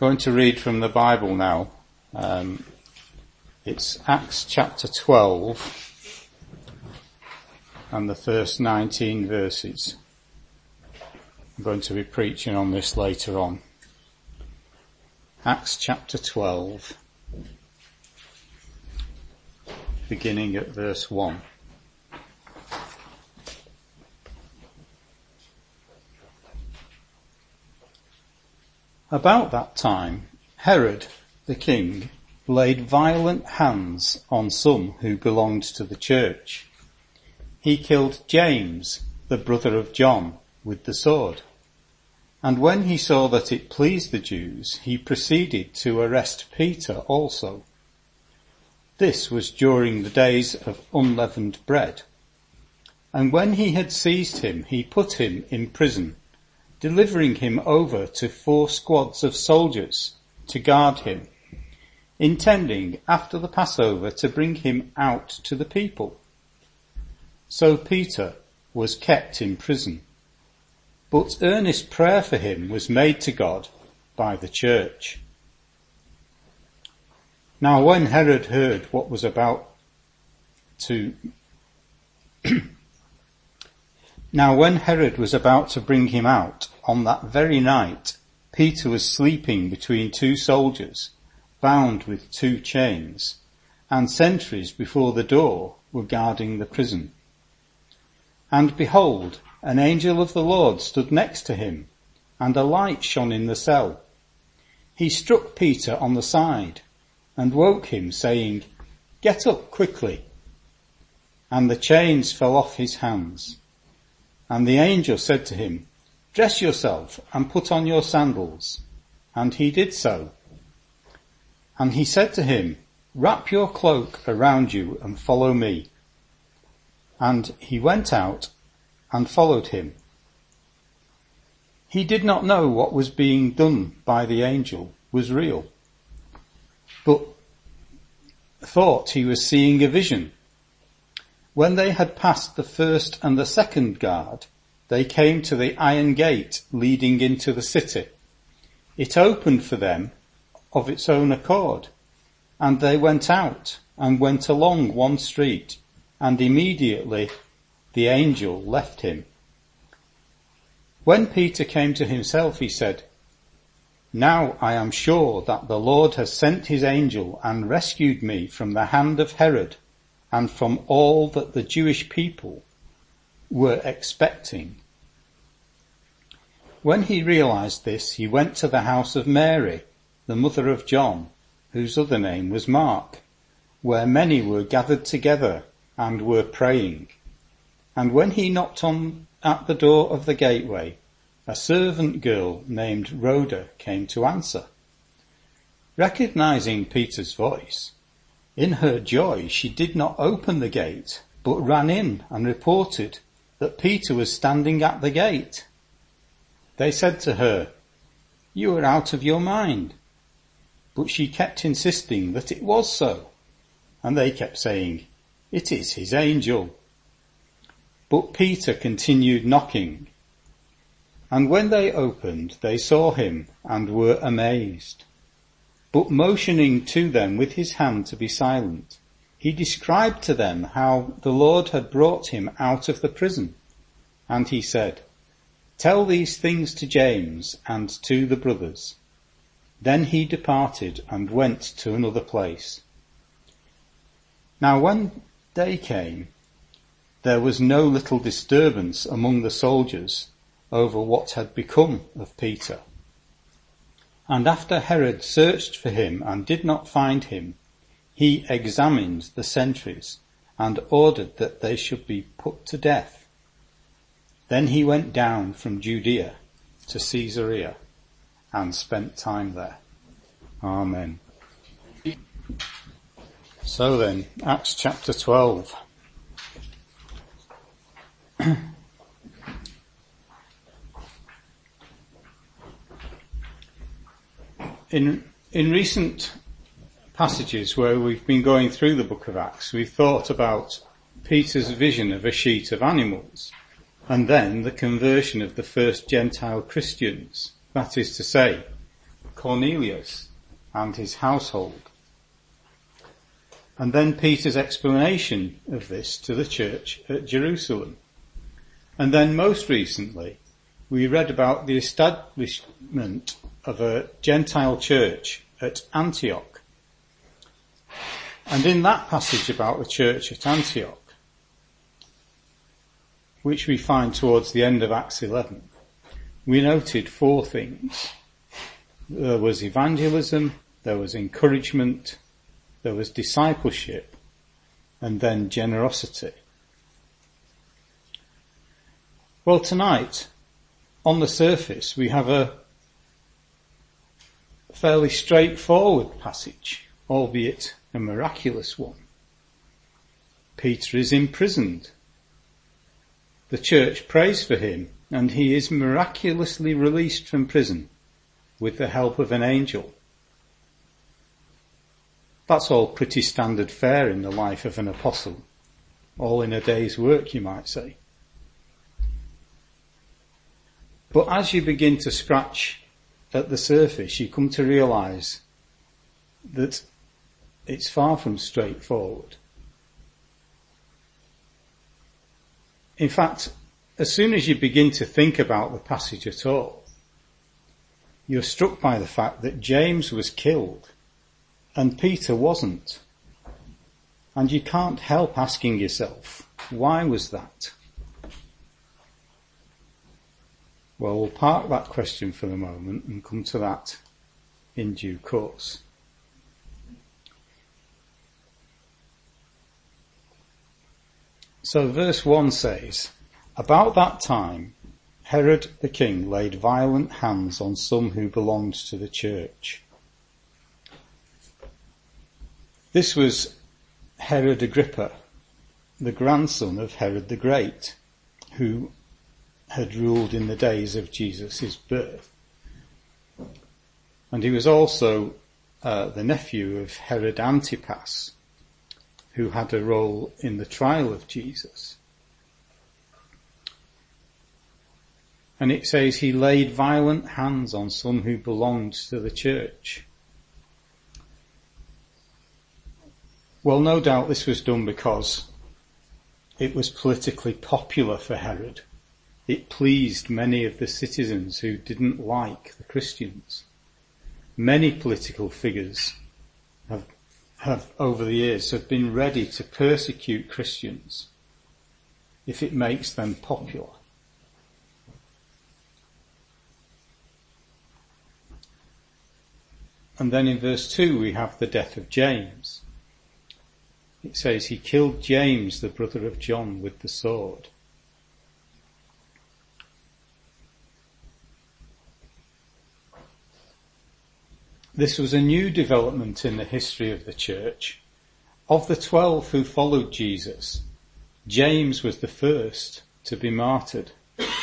Going to read from the Bible now. It's Acts chapter 12 and the first 19 verses. I'm going to be preaching on this later on. Acts chapter 12, beginning at verse 1. About that time, Herod the king laid violent hands on some who belonged to the church. He killed James, the brother of John, with the sword. And when he saw that it pleased the Jews, he proceeded to arrest Peter also. This was during the days of unleavened bread. And when he had seized him, he put him in prison, delivering him over to 4 squads of soldiers to guard him, intending after the Passover to bring him out to the people. So Peter was kept in prison, but earnest prayer for him was made to God by the church. Now when Herod heard what was about to bring him out, on that very night, Peter was sleeping between 2 soldiers, bound with 2 chains, and sentries before the door were guarding the prison. And behold, an angel of the Lord stood next to him, and a light shone in the cell. He struck Peter on the side, and woke him, saying, "Get up quickly." And the chains fell off his hands. And the angel said to him, "Dress yourself and put on your sandals." And he did so. And he said to him, "Wrap your cloak around you and follow me." And he went out and followed him. He did not know what was being done by the angel was real, but thought he was seeing a vision. When they had passed the first and the second guard, they came to the iron gate leading into the city. It opened for them of its own accord, and they went out and went along one street, and immediately the angel left him. When Peter came to himself, he said, "Now I am sure that the Lord has sent his angel and rescued me from the hand of Herod and from all that the Jewish people were expecting." When he realized this, he went to the house of Mary, the mother of John, whose other name was Mark, where many were gathered together and were praying. And when he knocked at the door of the gateway, a servant girl named Rhoda came to answer. Recognizing Peter's voice, in her joy she did not open the gate, but ran in and reported that Peter was standing at the gate. They said to her, "You are out of your mind." But she kept insisting that it was so, and they kept saying, "It is his angel." But Peter continued knocking, and when they opened, they saw him and were amazed. But motioning to them with his hand to be silent, he described to them how the Lord had brought him out of the prison. And he said, "Tell these things to James and to the brothers." Then he departed and went to another place. Now when day came, there was no little disturbance among the soldiers over what had become of Peter. And after Herod searched for him and did not find him, he examined the sentries and ordered that they should be put to death. Then he went down from Judea to Caesarea and spent time there. Amen. So then, Acts chapter 12. In recent passages where we've been going through the book of Acts, we've thought about Peter's vision of a sheet of animals, and then the conversion of the first Gentile Christians, that is to say, Cornelius and his household. And then Peter's explanation of this to the church at Jerusalem. And then most recently, we read about the establishment of a Gentile church at Antioch. And in that passage about the church at Antioch, which we find towards the end of Acts 11, we noted 4 things. There was evangelism, there was encouragement, there was discipleship, and then generosity. Well, tonight, on the surface, we have a fairly straightforward passage, albeit a miraculous one. Peter is imprisoned. The church prays for him, and he is miraculously released from prison with the help of an angel. That's all pretty standard fare in the life of an apostle. All in a day's work, you might say. But as you begin to scratch at the surface, you come to realise that it's far from straightforward. In fact, as soon as you begin to think about the passage at all, you're struck by the fact that James was killed and Peter wasn't. And you can't help asking yourself, why was that? Well, we'll park that question for the moment and come to that in due course. So verse 1 says, about that time, Herod the king laid violent hands on some who belonged to the church. This was Herod Agrippa, the grandson of Herod the Great, who had ruled in the days of Jesus' birth. And he was also the nephew of Herod Antipas, who had a role in the trial of Jesus. And it says he laid violent hands on some who belonged to the church. Well, no doubt this was done because it was politically popular for Herod. It pleased many of the citizens who didn't like the Christians. Many political figures have over the years have been ready to persecute Christians if it makes them popular. And then in verse 2 we have the death of James. It says he killed James, the brother of John, with the sword. This was a new development in the history of the church. Of the 12 who followed Jesus, James was the first to be martyred.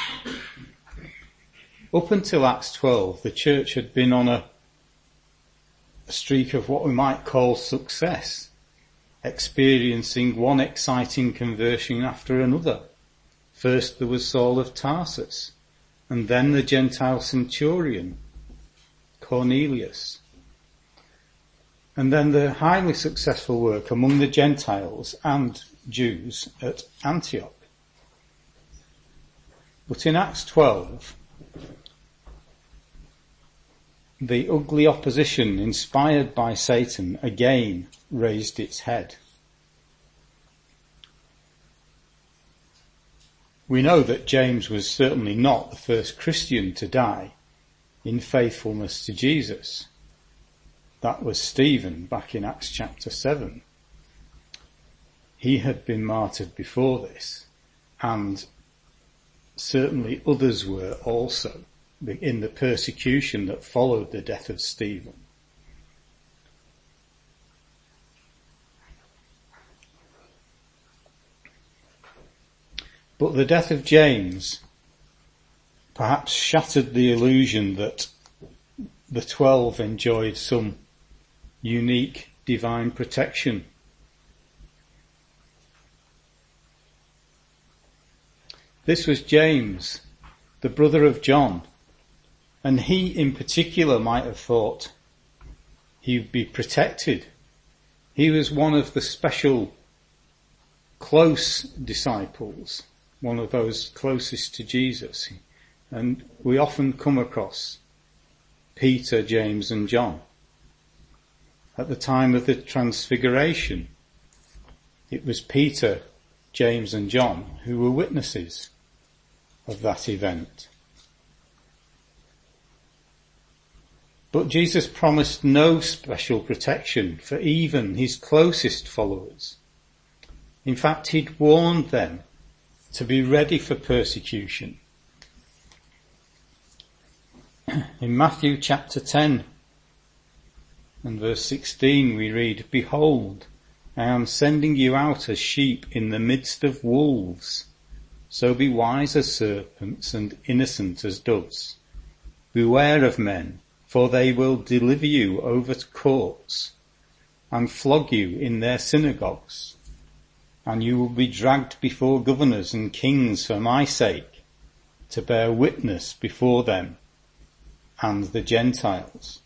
Up until Acts 12, the church had been on a streak of what we might call success, experiencing one exciting conversion after another. First there was Saul of Tarsus, and then the Gentile centurion, Cornelius. And then the highly successful work among the Gentiles and Jews at Antioch. But in Acts 12, the ugly opposition inspired by Satan again raised its head. We know that James was certainly not the first Christian to die in faithfulness to Jesus. That was Stephen back in Acts chapter 7. He had been martyred before this, and certainly others were also in the persecution that followed the death of Stephen. But the death of James perhaps shattered the illusion that the 12 enjoyed some unique divine protection. This was James, the brother of John, And he in particular might have thought he'd be protected. He was one of the special close disciples, one of those closest to Jesus. And we often come across Peter, James and John. At the time of the Transfiguration, it was Peter, James and John who were witnesses of that event. But Jesus promised no special protection for even his closest followers. In fact, he'd warned them to be ready for persecution. In Matthew chapter 10 and verse 16 we read, "Behold, I am sending you out as sheep in the midst of wolves. So be wise as serpents and innocent as doves. Beware of men, for they will deliver you over to courts and flog you in their synagogues. And you will be dragged before governors and kings for my sake, to bear witness before them and the Gentiles."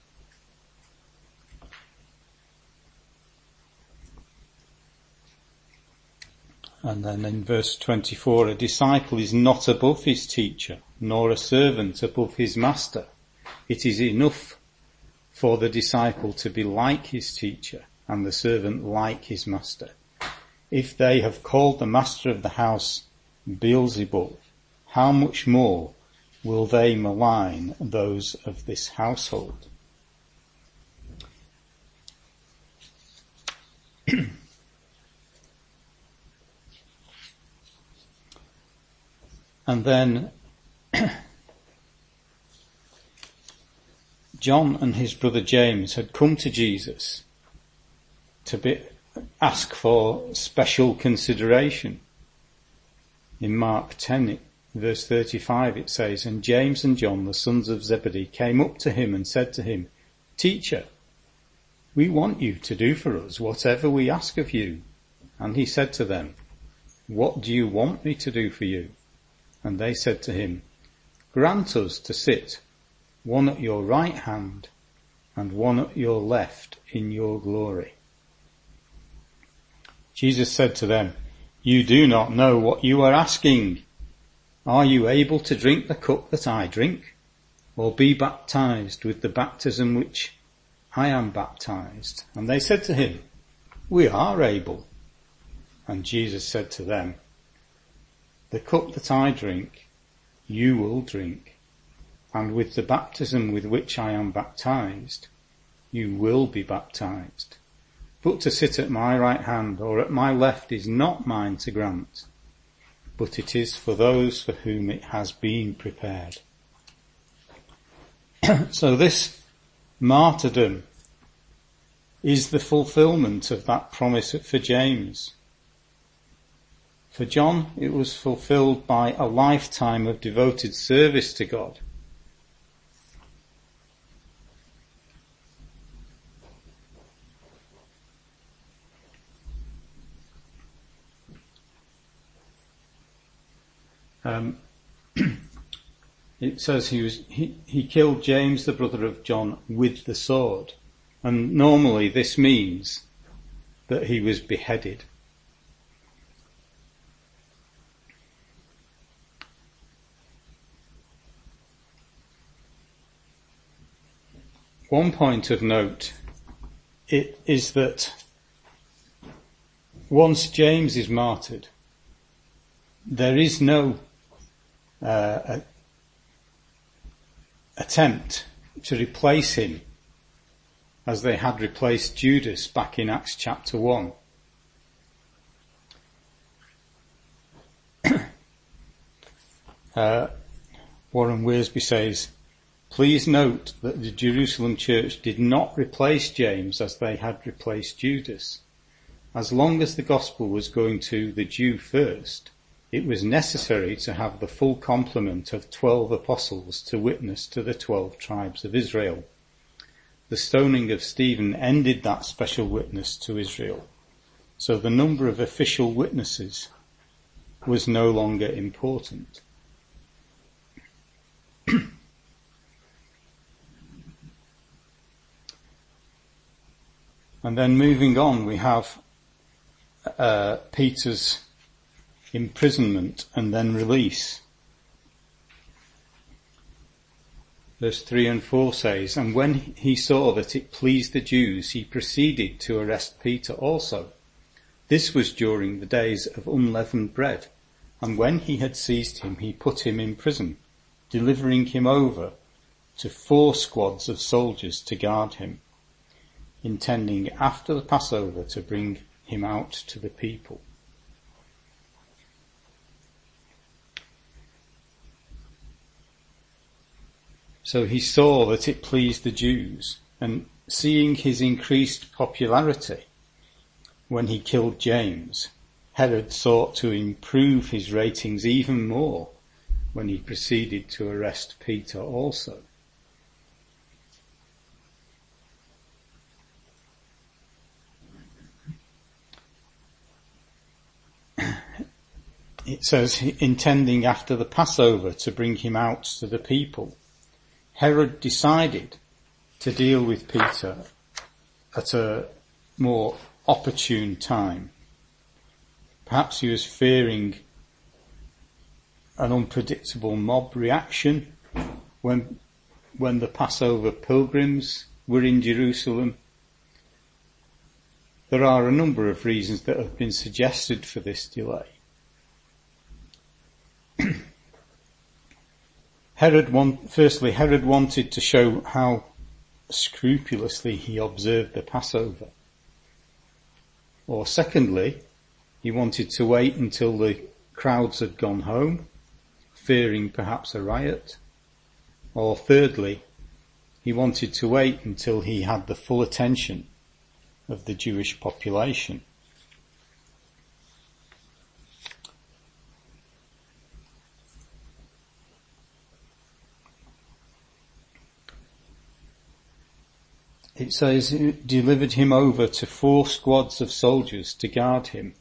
And then in verse 24, "A disciple is not above his teacher, nor a servant above his master. It is enough for the disciple to be like his teacher and the servant like his master. If they have called the master of the house Beelzebul, how much more will they malign those of this household?" And then John and his brother James had come to Jesus to ask for special consideration. In Mark 10 verse 35 it says, "And James and John, the sons of Zebedee, came up to him and said to him, 'Teacher, we want you to do for us whatever we ask of you.' And he said to them, 'What do you want me to do for you?' And they said to him, 'Grant us to sit, one at your right hand and one at your left in your glory.' Jesus said to them, 'You do not know what you are asking. Are you able to drink the cup that I drink, or be baptized with the baptism which I am baptized?' And they said to him, 'We are able.' And Jesus said to them, 'The cup that I drink, you will drink, and with the baptism with which I am baptized, you will be baptized. But to sit at my right hand or at my left is not mine to grant, but it is for those for whom it has been prepared." So this martyrdom is the fulfillment of that promise for James. For John, it was fulfilled by a lifetime of devoted service to God. It says he killed James, the brother of John, with the sword. And normally this means that he was beheaded. One point of note is that once James is martyred, there is no attempt to replace him as they had replaced Judas back in Acts chapter 1. Warren Wiersbe says, "Please note that the Jerusalem church did not replace James as they had replaced Judas. As long as the gospel was going to the Jew first, it was necessary to have the full complement of 12 apostles to witness to the 12 tribes of Israel. The stoning of Stephen ended that special witness to Israel, so the number of official witnesses was no longer important." And then moving on, we have Peter's imprisonment and then release. Verse 3 and 4 says, "And when he saw that it pleased the Jews, he proceeded to arrest Peter also. This was during the days of unleavened bread. And when he had seized him, he put him in prison, delivering him over to 4 squads of soldiers to guard him, intending after the Passover to bring him out to the people." So he saw that it pleased the Jews, and seeing his increased popularity when he killed James, Herod sought to improve his ratings even more when he proceeded to arrest Peter also. It says, intending after the Passover to bring him out to the people. Herod decided to deal with Peter at a more opportune time. Perhaps he was fearing an unpredictable mob reaction when the Passover pilgrims were in Jerusalem. There are a number of reasons that have been suggested for this delay. Herod wanted to show how scrupulously he observed the Passover. Or secondly, he wanted to wait until the crowds had gone home, fearing perhaps a riot. Or thirdly, he wanted to wait until he had the full attention of the Jewish population. It says, it delivered him over to 4 squads of soldiers to guard him.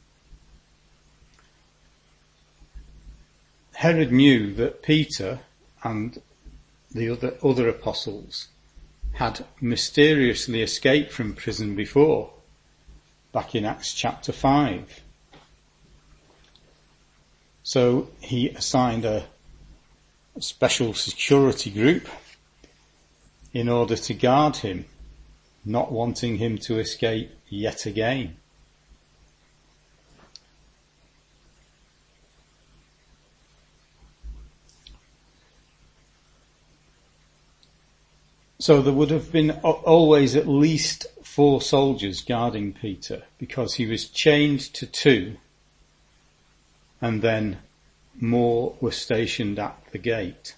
Herod knew that Peter and the other apostles had mysteriously escaped from prison before, back in Acts chapter 5. So he assigned a special security group in order to guard him, not wanting him to escape yet again. So there would have been always at least 4 soldiers guarding Peter, because he was chained to 2, and then more were stationed at the gate.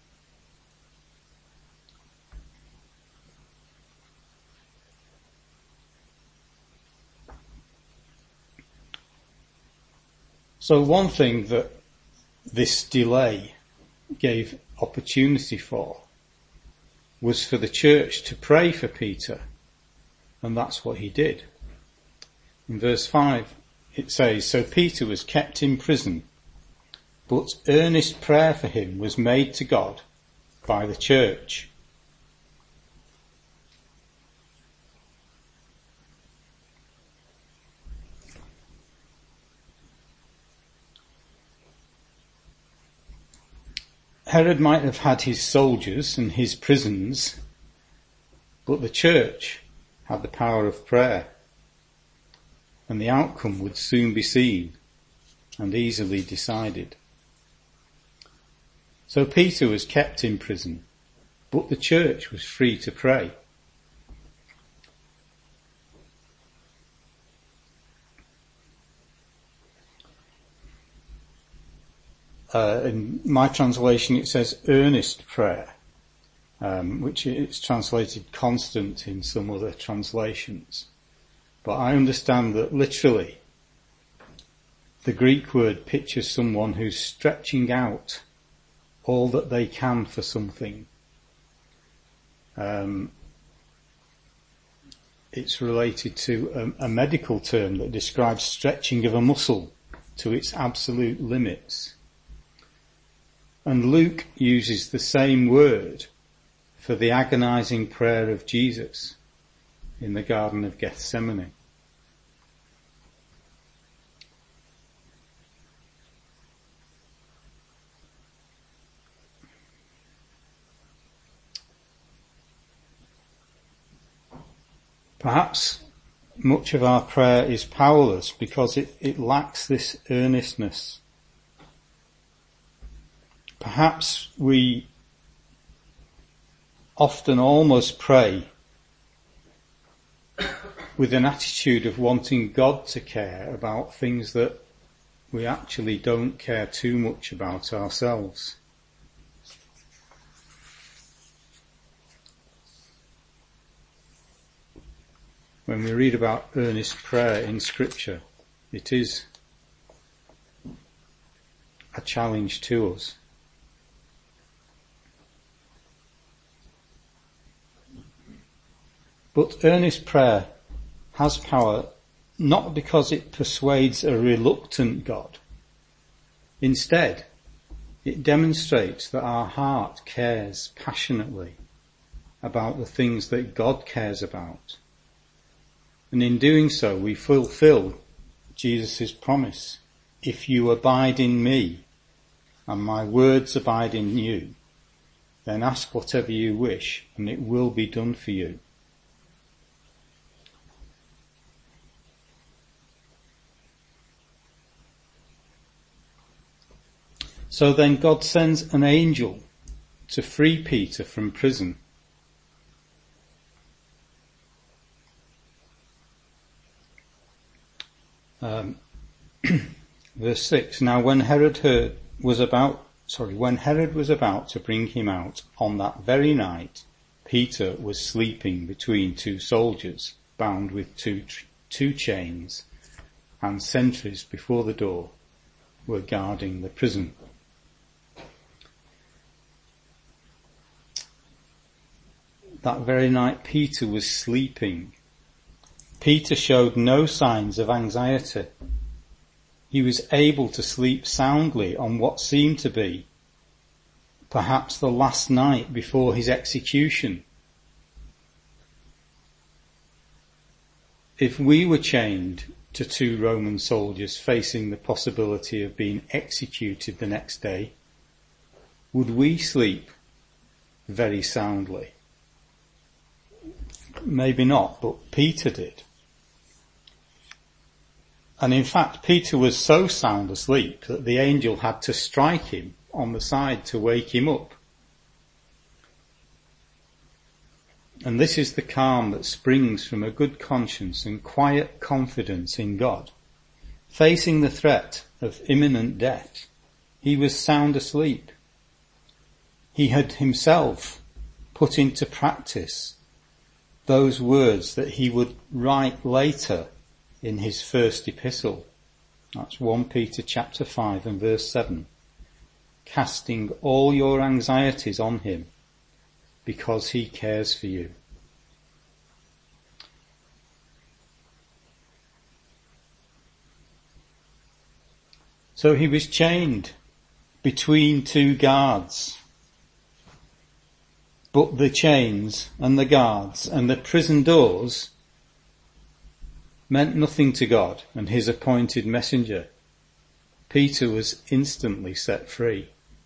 So one thing that this delay gave opportunity for was for the church to pray for Peter, and that's what he did. In verse 5 it says, "So Peter was kept in prison, but earnest prayer for him was made to God by the church." Herod might have had his soldiers and his prisons, but the church had the power of prayer, and the outcome would soon be seen and easily decided. So Peter was kept in prison, but the church was free to pray. In my translation it says earnest prayer, which is translated constant in some other translations. But I understand that literally the Greek word pictures someone who's stretching out all that they can for something. It's related to a medical term that describes stretching of a muscle to its absolute limits. And Luke uses the same word for the agonizing prayer of Jesus, in the Garden of Gethsemane. Perhaps much of our prayer is powerless because it lacks this earnestness. Perhaps we often almost pray with an attitude of wanting God to care about things that we actually don't care too much about ourselves. When we read about earnest prayer in Scripture, it is a challenge to us. But earnest prayer has power not because it persuades a reluctant God. Instead, it demonstrates that our heart cares passionately about the things that God cares about. And in doing so, we fulfill Jesus' promise. If you abide in me and my words abide in you, then ask whatever you wish and it will be done for you. So then God sends an angel to free Peter from prison. Verse 6, now when Herod was about to bring him out on that very night, Peter was sleeping between two soldiers, bound with two chains, and sentries before the door were guarding the prison. That very night Peter was sleeping. Peter showed no signs of anxiety. He was able to sleep soundly on what seemed to be perhaps the last night before his execution. If we were chained to two Roman soldiers facing the possibility of being executed the next day, would we sleep very soundly? Maybe not, but Peter did. And in fact, Peter was so sound asleep that the angel had to strike him on the side to wake him up. And this is the calm that springs from a good conscience and quiet confidence in God. Facing the threat of imminent death, he was sound asleep. He had himself put into practice those words that he would write later in his first epistle. That's 1 Peter chapter 5 and verse 7. Casting all your anxieties on him because he cares for you. So he was chained between two guards. But the chains and the guards and the prison doors meant nothing to God and his appointed messenger. Peter was instantly set free.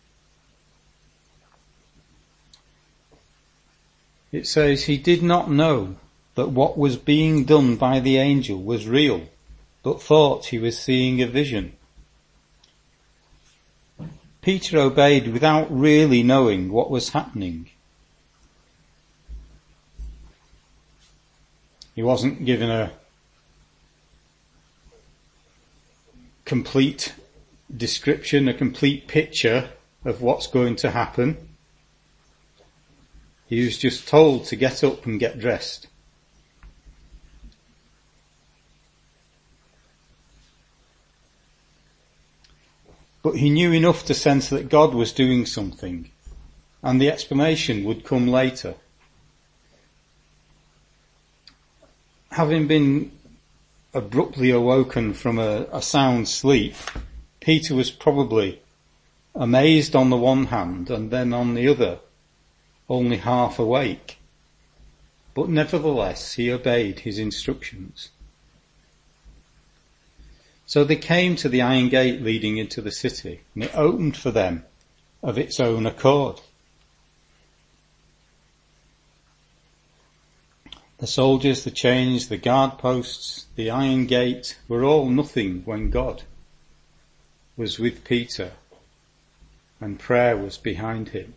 It says he did not know that what was being done by the angel was real, but thought he was seeing a vision. Peter obeyed without really knowing what was happening. He wasn't given a complete description, a complete picture of what's going to happen. He was just told to get up and get dressed. But he knew enough to sense that God was doing something, and the explanation would come later. Having been abruptly awoken from a sound sleep, Peter was probably amazed on the one hand and then on the other, only half awake. but nevertheless he obeyed his instructions. So they came to the iron gate leading into the city, and it opened for them of its own accord. The soldiers, the chains, the guard posts, the iron gate were all nothing when God was with Peter and prayer was behind him.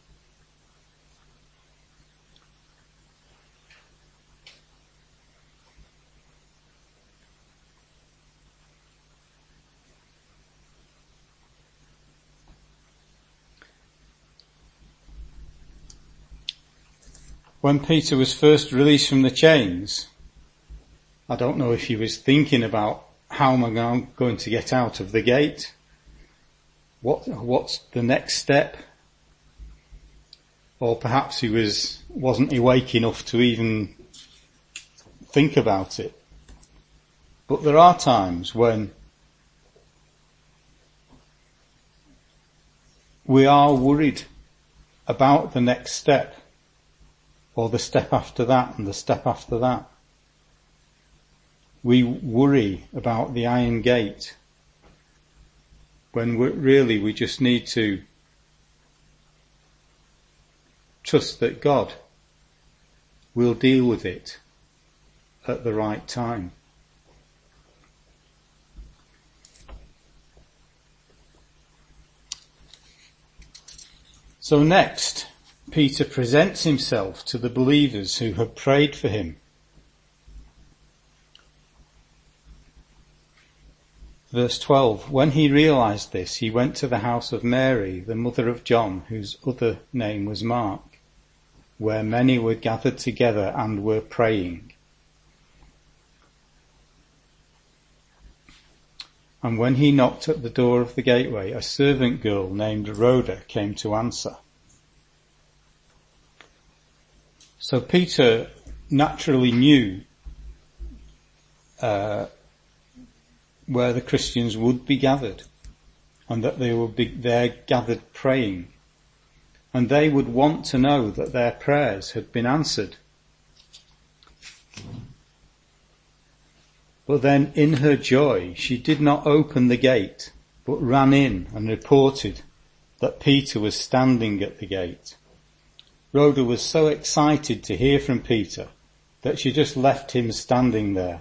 When Peter was first released from the chains, I don't know if he was thinking about how am I going to get out of the gate? What's the next step? Or perhaps he wasn't awake enough to even think about it. But there are times when we are worried about the next step, or the step after that and the step after that. We worry about the iron gate when we just need to trust that God will deal with it at the right time. So next, Peter presents himself to the believers who have prayed for him. Verse 12, when he realized this, he went to the house of Mary, the mother of John, whose other name was Mark, where many were gathered together and were praying. And when he knocked at the door of the gateway, a servant girl named Rhoda came to answer. So Peter naturally knew where the Christians would be gathered, and that they would be there gathered praying, and they would want to know that their prayers had been answered. But then in her joy she did not open the gate, but ran in and reported that Peter was standing at the gate. Rhoda was so excited to hear from Peter that she just left him standing there.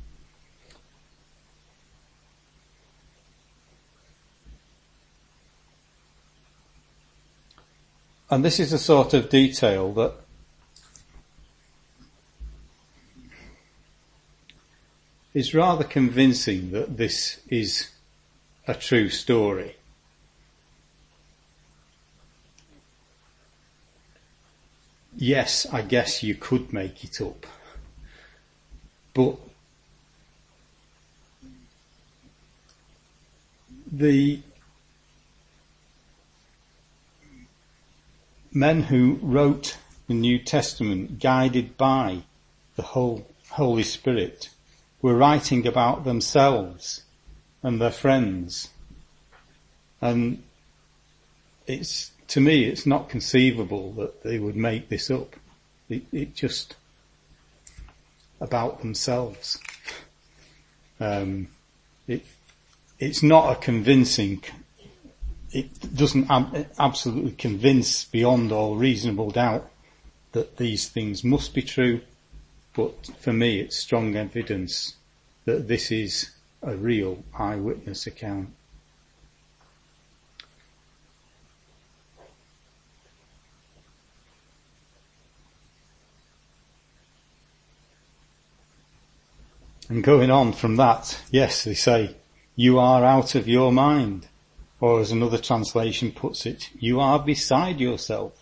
And this is a sort of detail that is rather convincing that this is a true story. Yes, I guess you could make it up, but the men who wrote the New Testament, guided by the Holy Spirit, were writing about themselves and their friends. And to me, it's not conceivable that they would make this up. It just about themselves. It's not a convincing. It doesn't absolutely convince beyond all reasonable doubt that these things must be true. But for me, it's strong evidence that this is a real eyewitness account. And going on from that, yes, they say, you are out of your mind. Or as another translation puts it, you are beside yourself.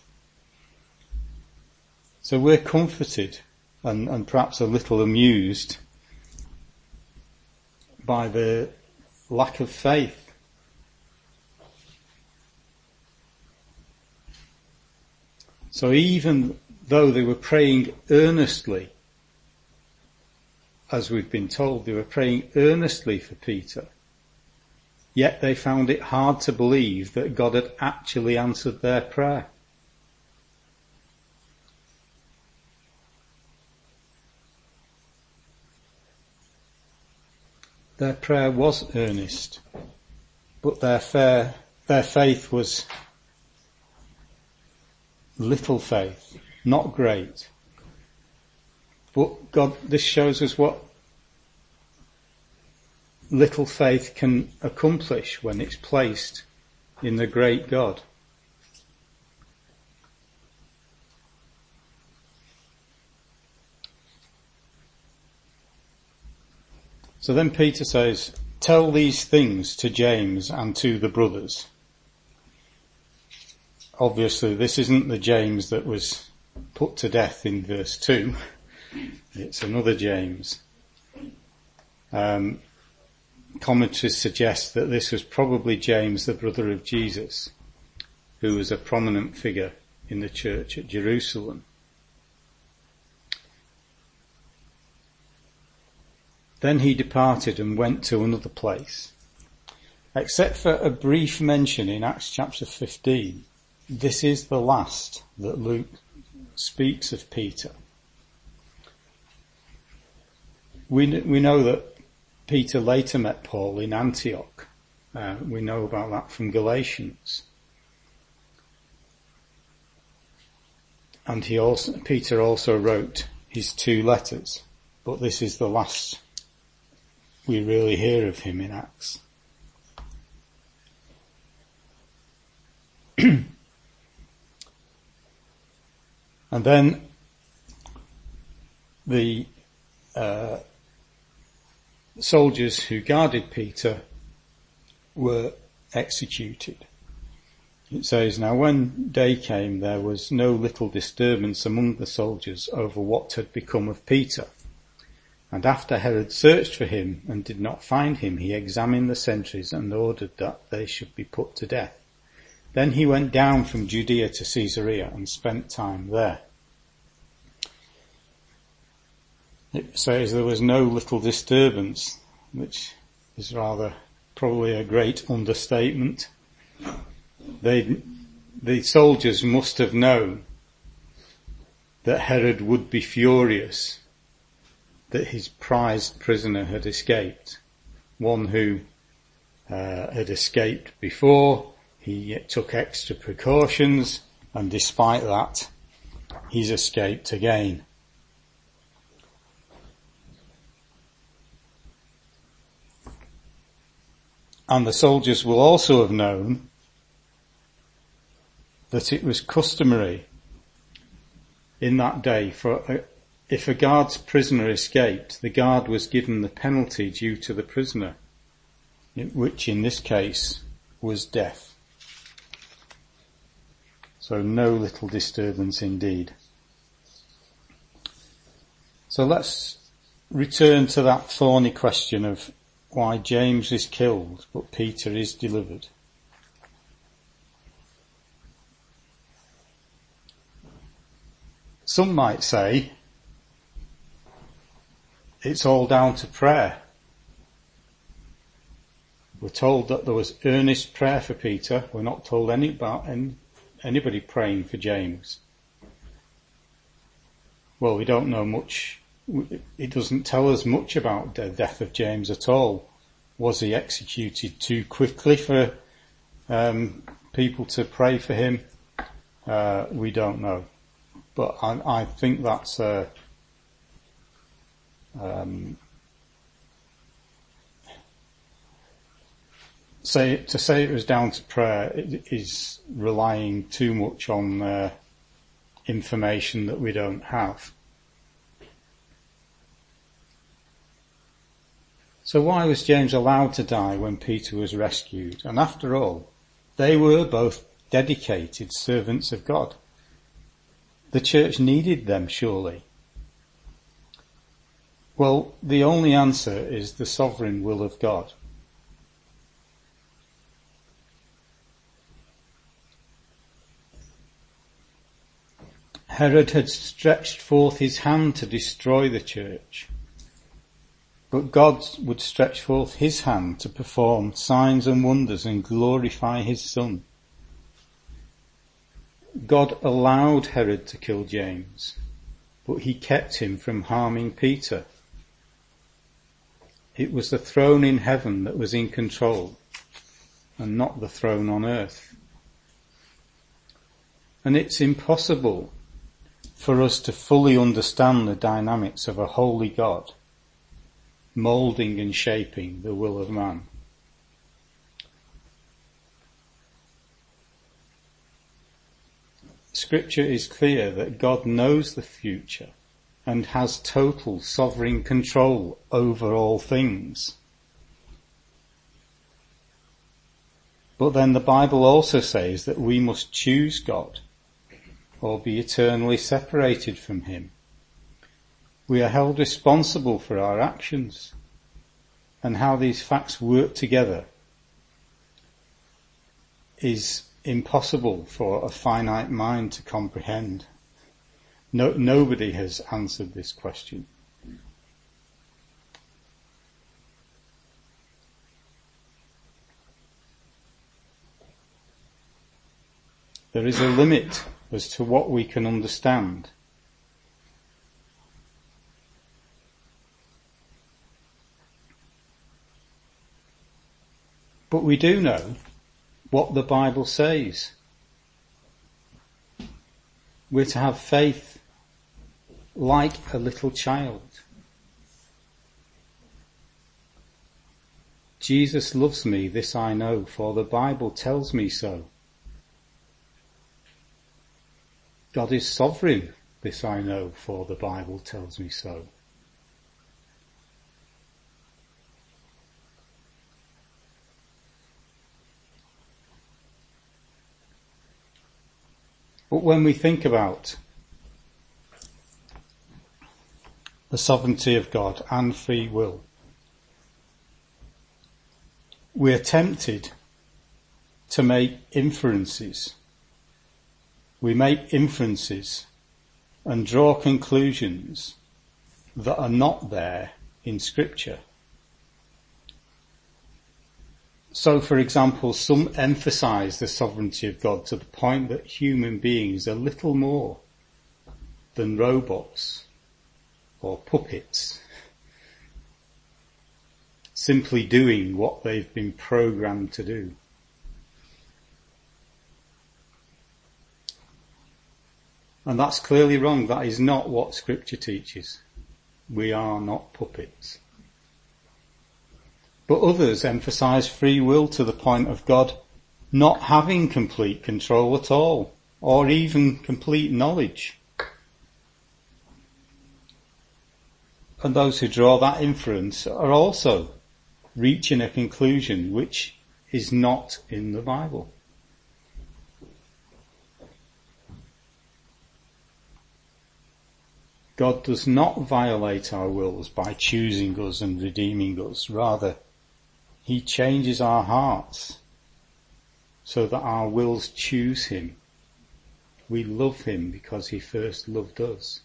So we're comforted and perhaps a little amused by the lack of faith. So even though they were praying earnestly, as we've been told, they were praying earnestly for Peter, yet they found it hard to believe that God had actually answered their prayer. their prayer was earnest, but their faith was little faith, not great. But this shows us what little faith can accomplish when it's placed in the great God. So then Peter says, tell these things to James and to the brothers. Obviously, this isn't the James that was put to death in verse 2. It's another James. Commentaries suggest that this was probably James, the brother of Jesus, who was a prominent figure in the church at Jerusalem. Then he departed and went to another place. Except for a brief mention in Acts chapter 15, this is the last that Luke speaks of Peter. We know that Peter later met Paul in Antioch. We know about that from Galatians. And Peter also wrote his 2 letters, but this is the last we really hear of him in Acts. And then the soldiers who guarded Peter were executed. It says, now when day came, there was no little disturbance among the soldiers over what had become of Peter. And after Herod searched for him and did not find him, he examined the sentries and ordered that they should be put to death. Then he went down from Judea to Caesarea and spent time there. It says there was no little disturbance, which is rather probably a great understatement. The soldiers must have known that Herod would be furious that his prized prisoner had escaped. One who had escaped before, he took extra precautions, and despite that, he's escaped again. And the soldiers will also have known that it was customary in that day for if a guard's prisoner escaped, the guard was given the penalty due to the prisoner, which in this case was death. So no little disturbance indeed. So let's return to that thorny question of why James is killed but Peter is delivered. Some might say it's all down to prayer. We're told that there was earnest prayer for Peter. We're not told about anybody praying for James. Well, we don't know much. It doesn't tell us much about the death of James at all. Was he executed too quickly for people to pray for him? We don't know. But I think that's to say it was down to prayer is relying too much on information that we don't have. So why was James allowed to die when Peter was rescued? And after all, they were both dedicated servants of God. The church needed them, surely. Well, the only answer is the sovereign will of God. Herod had stretched forth his hand to destroy the church, but God would stretch forth his hand to perform signs and wonders and glorify his Son. God allowed Herod to kill James, but he kept him from harming Peter. It was the throne in heaven that was in control and not the throne on earth. And it's impossible for us to fully understand the dynamics of a holy God moulding and shaping the will of man. Scripture is clear that God knows the future and has total sovereign control over all things. But then the Bible also says that we must choose God or be eternally separated from him. We are held responsible for our actions, and how these facts work together is impossible for a finite mind to comprehend. Nobody has answered this question. There is a limit as to what we can understand. But we do know what the Bible says. We're to have faith like a little child. Jesus loves me, this I know, for the Bible tells me so. God is sovereign, this I know, for the Bible tells me so. But when we think about the sovereignty of God and free will, we are tempted to make inferences. We make inferences and draw conclusions that are not there in Scripture. So, for example, some emphasize the sovereignty of God to the point that human beings are little more than robots or puppets, simply doing what they've been programmed to do. And that's clearly wrong. That is not what Scripture teaches. We are not puppets. But others emphasize free will to the point of God not having complete control at all, or even complete knowledge. And those who draw that inference are also reaching a conclusion which is not in the Bible. God does not violate our wills by choosing us and redeeming us. Rather, he changes our hearts so that our wills choose him. We love him because he first loved us.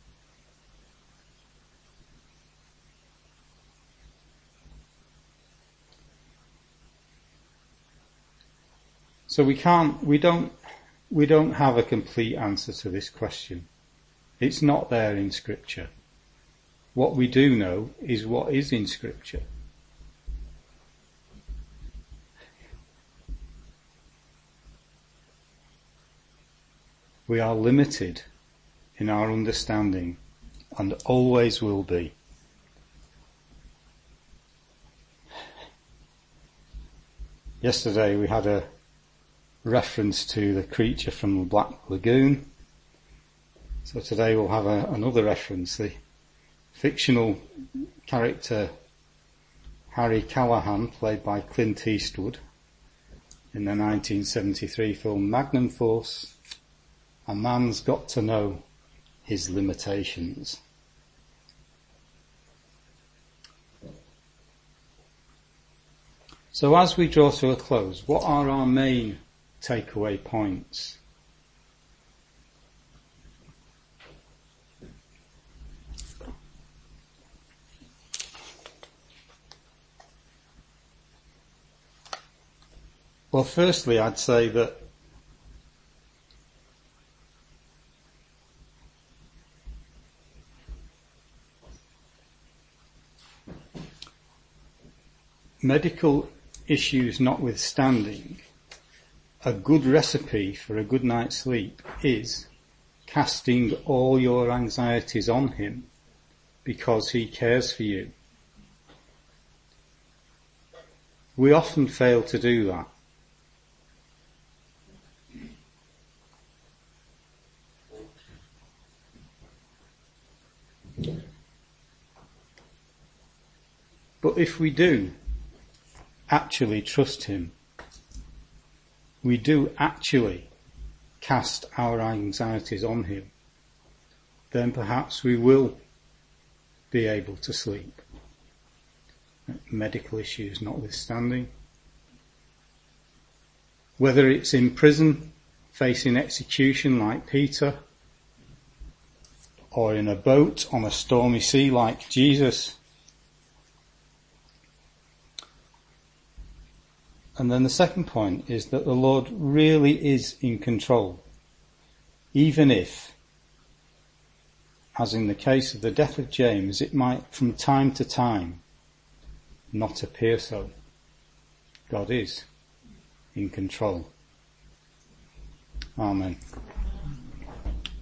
So we don't have a complete answer to this question. It's not there in Scripture. What we do know is what is in Scripture. We are limited in our understanding and always will be. Yesterday we had a reference to the creature from the Black Lagoon. So today we'll have another reference, the fictional character Harry Callahan, played by Clint Eastwood in the 1973 film Magnum Force. A man's got to know his limitations. So as we draw to a close, what are our main takeaway points? Well, firstly, I'd say that medical issues notwithstanding, a good recipe for a good night's sleep is casting all your anxieties on him because he cares for you. We often fail to do that. But if we do actually trust him, we do actually cast our anxieties on him, then perhaps we will be able to sleep. Medical issues notwithstanding. Whether it's in prison, facing execution like Peter, or in a boat on a stormy sea like Jesus. And then the second point is that the Lord really is in control, even if, as in the case of the death of James, it might from time to time not appear so. God is in control. Amen.